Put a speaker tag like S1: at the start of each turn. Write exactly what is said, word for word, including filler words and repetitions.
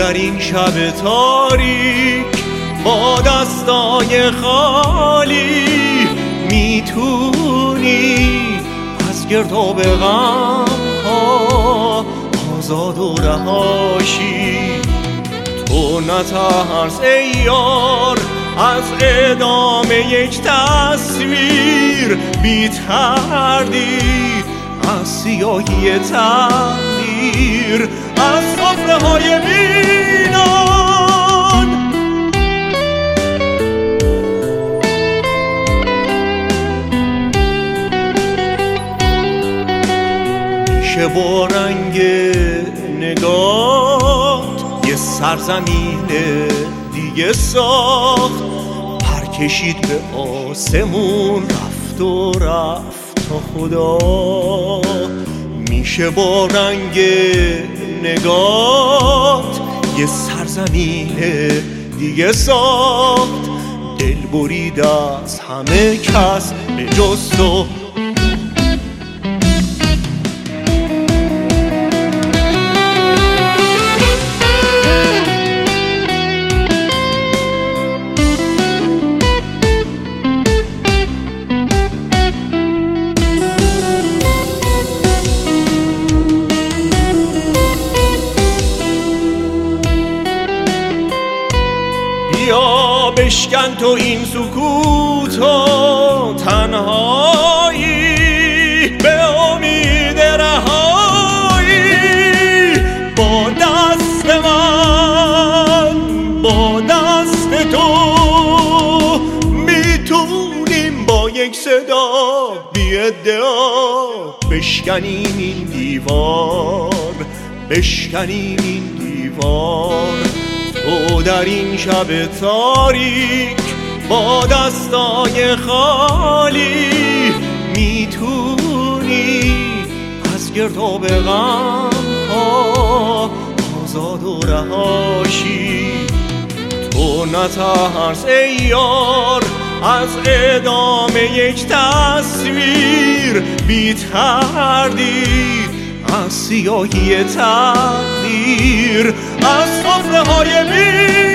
S1: در این شب تاریک با دستای خالی میتونی از گرداب غم ها آزاد و رهاشی. تو نترس ای یار از ادامه یک تصویر، بی تردید از سیاهی تقدیر، از سفره های ویران. میشه با رنگ نگات یه سرزمین دیگه ساخت، پر کشید به آسمون رفت و رفت تا خدا. میشه با رنگ نگات یه سرزمین دیگه ساخت، دل برید از همه کس به جز تو. بیا بشکن تو این سکوت و تنهایی، به امید رهایی. با دست من با دست تو میتونیم با یک صدا بی ادعا بشکنیم این دیوار، بشکنیم این دیوار. تو در این شب تاریک با دستای خالی میتونی از گرداب غم ها آزاد و رهاشی. تو نترس ای یار از ادامه یک تصویر، بی تردید از سیاهی تقدیر، از سفره های